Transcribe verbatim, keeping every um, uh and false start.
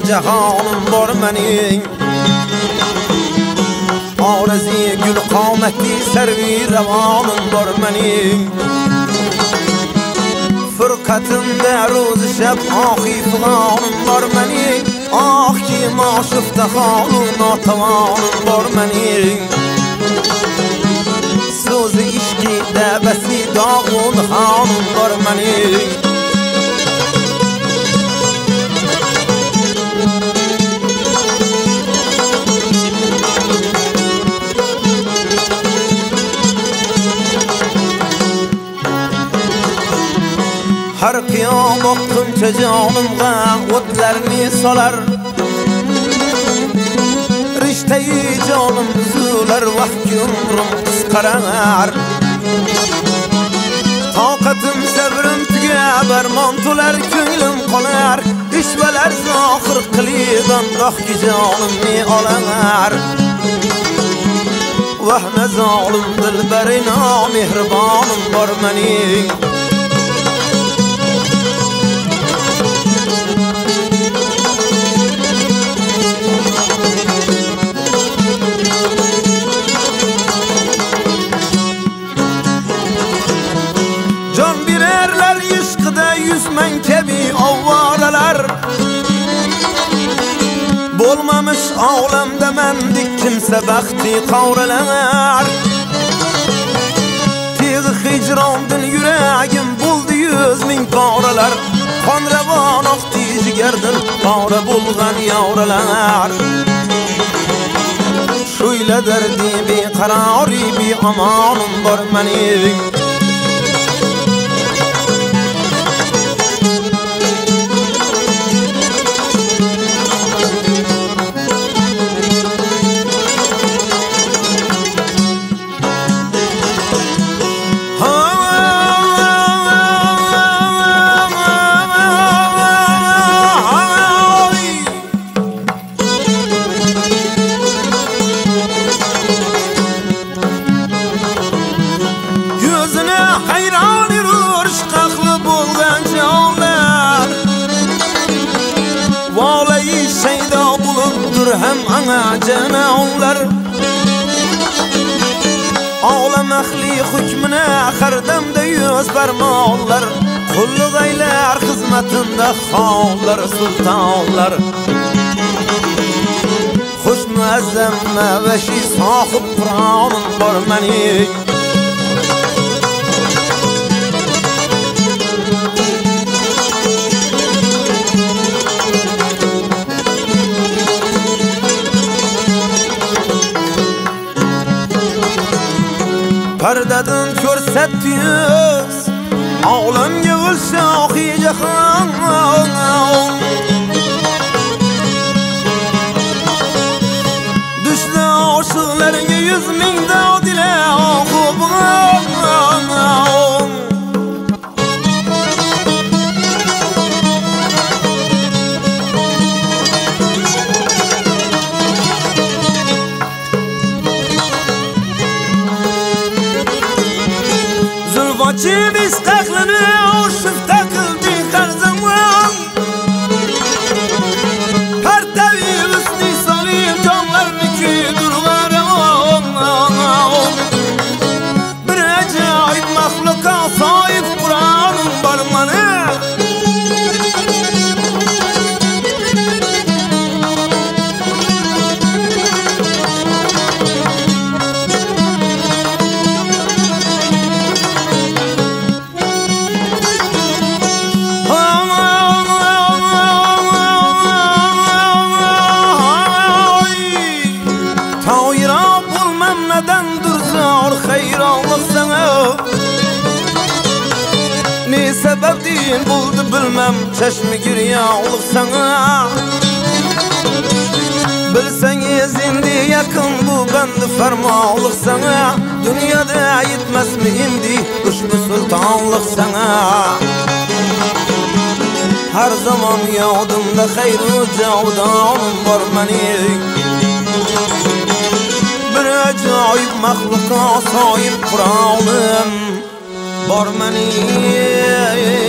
cahanım var mening. Arezi gül qametli servi revanım var mening. Fırkatımda roz şeb ahi fılanım var mening. Ah ki maşıfta halu natavanım var mening. Söz işki debesi dağın hanım var mening. Her kıyamet kımça canımga otlarını salar. Rişteyi canım üzüler vahki ömrüm kıskarar. Taqatım sabrim tügeber mantular könglim qolar. İşveler zahir qilidan dahki canımni alar. Vahne zalim dilberina mehribanım var mening. Yüzmen kebi avvaralar. Bolmamış ağlamda mendik kimse baxti qavralar. Tiğ hicrandın yüreğim buldu yüz min qavralar. Qon revan aqti jigerdan qavra bulgan yavralar. Şuyla derdi bi qarari bi amanım var mening. Hem ana canavlar Ağlam ahli hükmüne Hardamda yüz barmoqlar. Qulluq aylar xizmatında xonlar sultonlar. Xush muazzam mavashi sohib Qur'onim bor mening. Pardadan ko'rsatdi yuz Olam yig'ilsa ohi jahon. Düştü oshiqlarga yuz ming dodila o'qib. Zulvaçim istaklını oşuf takıldı her zaman. Her tabi üstü salim camlarını ki durlarım. Bir acayip mahluka sahip Kur'an'ın barmanı. Ne sebeptin buldu bilmem çeşmi giryağlık sana. Bilseniz indi yakın bu bendi fermalık sana. Dünyada yetmez mi indi ushbu sultanlık sana. Her zaman yodimda hayru javdonim bor mening. Bir acayip mahluka sahip Qur'onim bor mening.